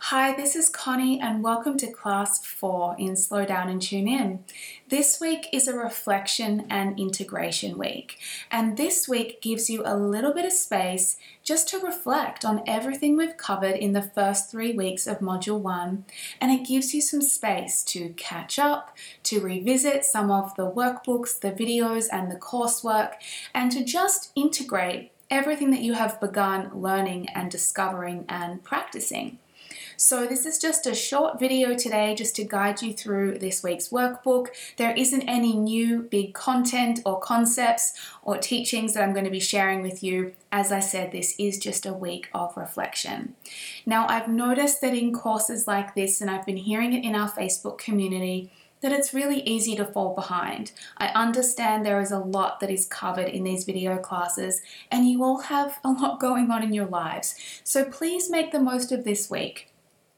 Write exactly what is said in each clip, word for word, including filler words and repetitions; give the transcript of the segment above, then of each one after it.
Hi, this is Connie and welcome to class four in Slow Down and Tune In. This week is a reflection and integration week, and this week gives you a little bit of space just to reflect on everything we've covered in the first three weeks of Module one, and it gives you some space to catch up, to revisit some of the workbooks, the videos and the coursework, and to just integrate everything that you have begun learning and discovering and practicing. So this is just a short video today just to guide you through this week's workbook. There isn't any new big content or concepts or teachings that I'm going to be sharing with you. As I said, this is just a week of reflection. Now, I've noticed that in courses like this, and I've been hearing it in our Facebook community, that it's really easy to fall behind. I understand there is a lot that is covered in these video classes, and you all have a lot going on in your lives. So please make the most of this week.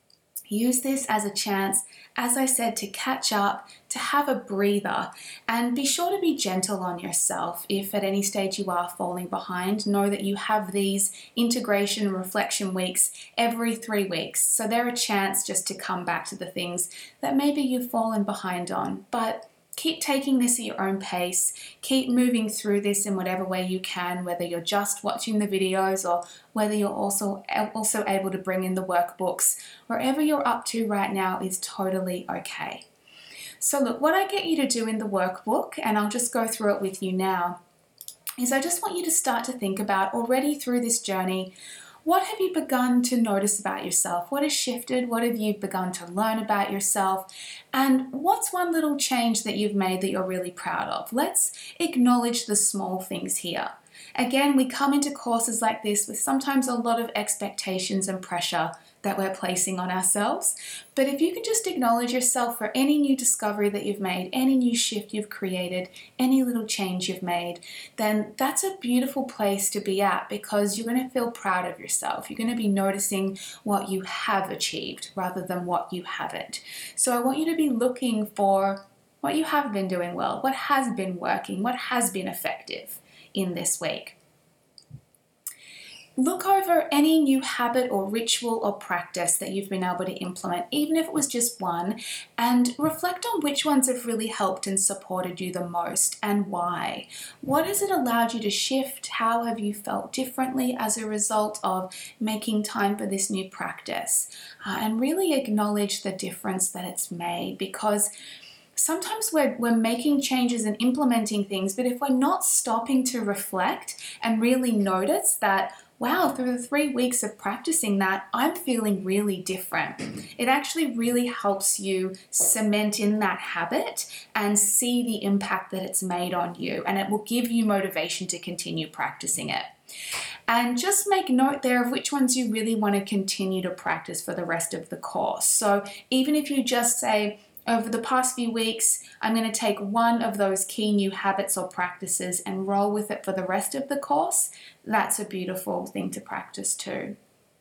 Use this as a chance, as I said, to catch up, to have a breather, and be sure to be gentle on yourself. If at any stage you are falling behind, know that you have these integration and reflection weeks every three weeks. So they're a chance just to come back to the things that maybe you've fallen behind on. But keep taking this at your own pace. Keep moving through this in whatever way you can, whether you're just watching the videos or whether you're also, also able to bring in the workbooks. Wherever you're up to right now is totally okay. So look, what I get you to do in the workbook, and I'll just go through it with you now, is I just want you to start to think about already through this journey, what have you begun to notice about yourself? What has shifted? What have you begun to learn about yourself? And what's one little change that you've made that you're really proud of? Let's acknowledge the small things here. Again, we come into courses like this with sometimes a lot of expectations and pressure that we're placing on ourselves. But if you can just acknowledge yourself for any new discovery that you've made, any new shift you've created, any little change you've made, then that's a beautiful place to be at, because you're going to feel proud of yourself. You're going to be noticing what you have achieved rather than what you haven't. So I want you to be looking for what you have been doing well, what has been working, what has been effective in this week. Look over any new habit or ritual or practice that you've been able to implement, even if it was just one, and reflect on which ones have really helped and supported you the most and why. What has it allowed you to shift? How have you felt differently as a result of making time for this new practice? Uh, and really acknowledge the difference that it's made, because sometimes we're, we're making changes and implementing things, but if we're not stopping to reflect and really notice that, wow, through the three weeks of practicing that, I'm feeling really different. It actually really helps you cement in that habit and see the impact that it's made on you, and it will give you motivation to continue practicing it. And just make note there of which ones you really want to continue to practice for the rest of the course. So even if you just say, over the past few weeks, I'm going to take one of those key new habits or practices and roll with it for the rest of the course, that's a beautiful thing to practice too.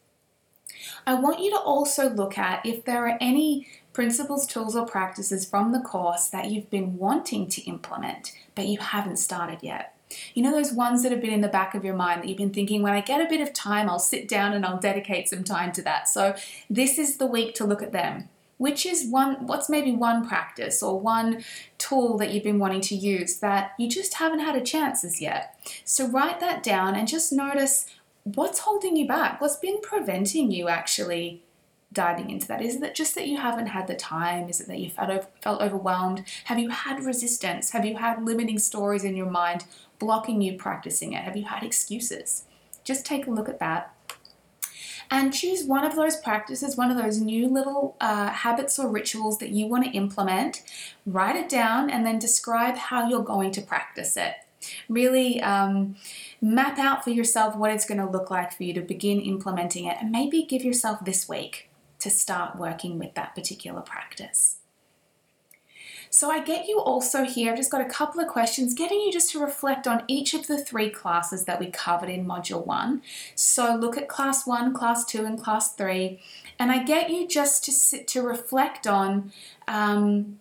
I want you to also look at if there are any principles, tools, or practices from the course that you've been wanting to implement, but you haven't started yet. You know those ones that have been in the back of your mind that you've been thinking, when I get a bit of time, I'll sit down and I'll dedicate some time to that. So this is the week to look at them. Which is one, what's maybe one practice or one tool that you've been wanting to use that you just haven't had a chance as yet. So write that down and just notice what's holding you back. What's been preventing you actually diving into that? Is it just that you haven't had the time? Is it that you felt, felt overwhelmed? Have you had resistance? Have you had limiting stories in your mind blocking you practicing it? Have you had excuses? Just take a look at that. And choose one of those practices, one of those new little uh, habits or rituals that you want to implement. Write it down and then describe how you're going to practice it. Really um, map out for yourself what it's going to look like for you to begin implementing it, and maybe give yourself this week to start working with that particular practice. So I get you also here, I've just got a couple of questions, getting you just to reflect on each of the three classes that we covered in Module one. So look at Class one, Class two, and Class three. And I get you just to sit to reflect on um,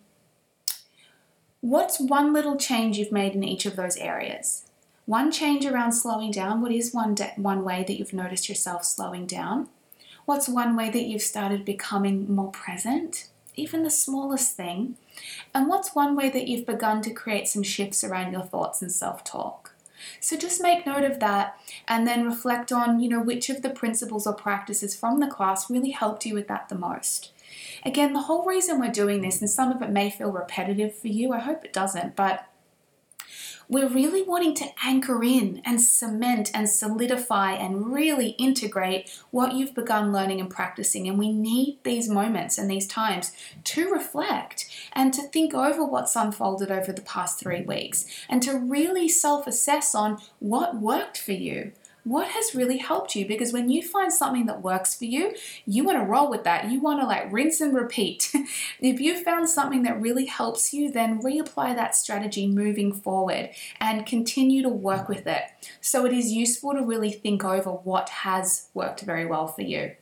what's one little change you've made in each of those areas. One change around slowing down. What is one, one way that you've noticed yourself slowing down? What's one way that you've started becoming more present? Even the smallest thing. And what's one way that you've begun to create some shifts around your thoughts and self-talk? So just make note of that and then reflect on, you know, which of the principles or practices from the class really helped you with that the most. Again, the whole reason we're doing this, and some of it may feel repetitive for you, I hope it doesn't, but we're really wanting to anchor in and cement and solidify and really integrate what you've begun learning and practicing. And we need these moments and these times to reflect and to think over what's unfolded over the past three weeks and to really self-assess on what worked for you. What has really helped you? Because when you find something that works for you, you want to roll with that. You want to like rinse and repeat. If you found something that really helps you, then reapply that strategy moving forward and continue to work with it. So it is useful to really think over what has worked very well for you.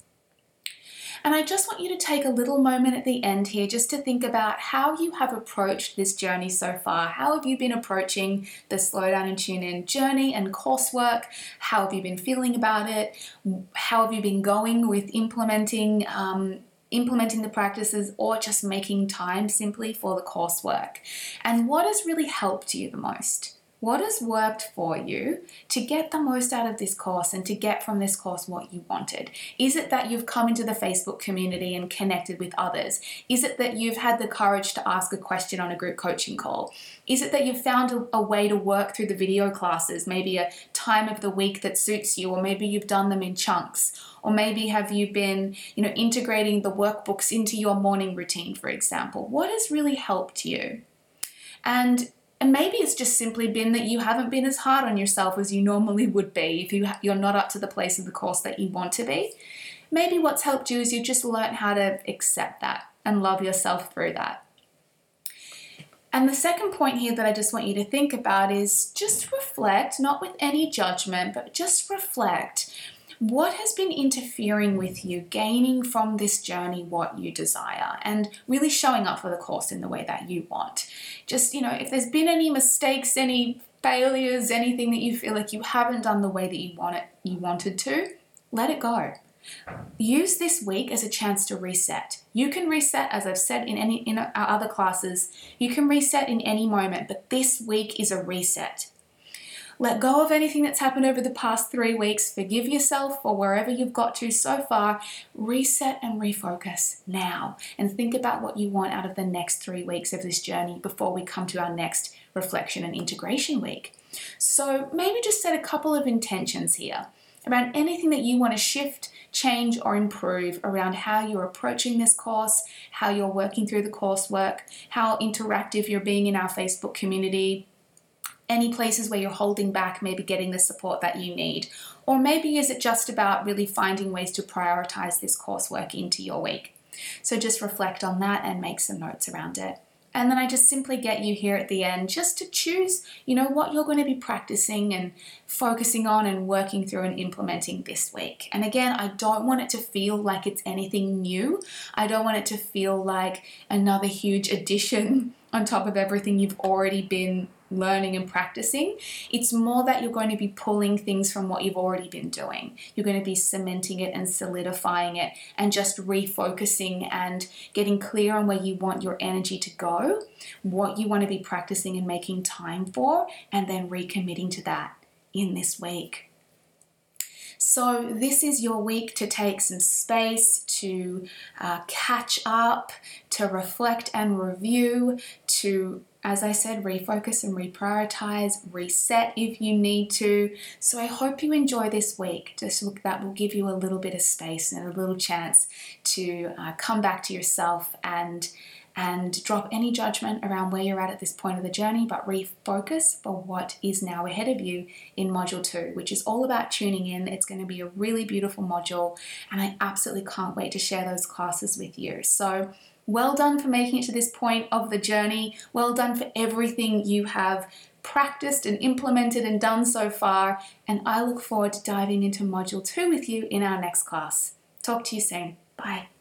And I just want you to take a little moment at the end here just to think about how you have approached this journey so far. How have you been approaching the Slow Down and Tune In journey and coursework? How have you been feeling about it? How have you been going with implementing um, implementing the practices or just making time simply for the coursework? And what has really helped you the most? What has worked for you to get the most out of this course and to get from this course what you wanted? Is it that you've come into the Facebook community and connected with others? Is it that you've had the courage to ask a question on a group coaching call? Is it that you've found a, a way to work through the video classes, maybe a time of the week that suits you, or maybe you've done them in chunks? Or maybe have you been, you know, integrating the workbooks into your morning routine, for example? What has really helped you? And And maybe it's just simply been that you haven't been as hard on yourself as you normally would be if you ha- you're not up to the place of the course that you want to be. Maybe what's helped you is you've just learned how to accept that and love yourself through that. And the second point here that I just want you to think about is just reflect, not with any judgment, but just reflect. What has been interfering with you gaining from this journey what you desire and really showing up for the course in the way that you want? Just, you know, if there's been any mistakes, any failures, anything that you feel like you haven't done the way that you want it, you wanted to, let it go. Use this week as a chance to reset. You can reset, as I've said in any in our other classes, you can reset in any moment, but this week is a reset. Let go of anything that's happened over the past three weeks. Forgive yourself for wherever you've got to so far. Reset and refocus now and think about what you want out of the next three weeks of this journey before we come to our next reflection and integration week. So maybe just set a couple of intentions here around anything that you want to shift, change, or improve around how you're approaching this course, how you're working through the coursework, how interactive you're being in our Facebook community, any places where you're holding back, maybe getting the support that you need. Or maybe is it just about really finding ways to prioritize this coursework into your week? So just reflect on that and make some notes around it. And then I just simply get you here at the end just to choose, you know, what you're going to be practicing and focusing on and working through and implementing this week. And again, I don't want it to feel like it's anything new. I don't want it to feel like another huge addition on top of everything you've already been learning and practicing. It's more that you're going to be pulling things from what you've already been doing. You're going to be cementing it and solidifying it and just refocusing and getting clear on where you want your energy to go, what you want to be practicing and making time for, and then recommitting to that in this week. So this is your week to take some space, to uh, catch up, to reflect and review, to, as I said, refocus and reprioritize, reset if you need to. So I hope you enjoy this week. Just look, that will give you a little bit of space and a little chance to uh, come back to yourself and and drop any judgment around where you're at at this point of the journey, but refocus for what is now ahead of you in module two, which is all about tuning in. It's going to be a really beautiful module, and I absolutely can't wait to share those classes with you. So well done for making it to this point of the journey. Well done for everything you have practiced and implemented and done so far, and I look forward to diving into module two with you in our next class. Talk to you soon. Bye.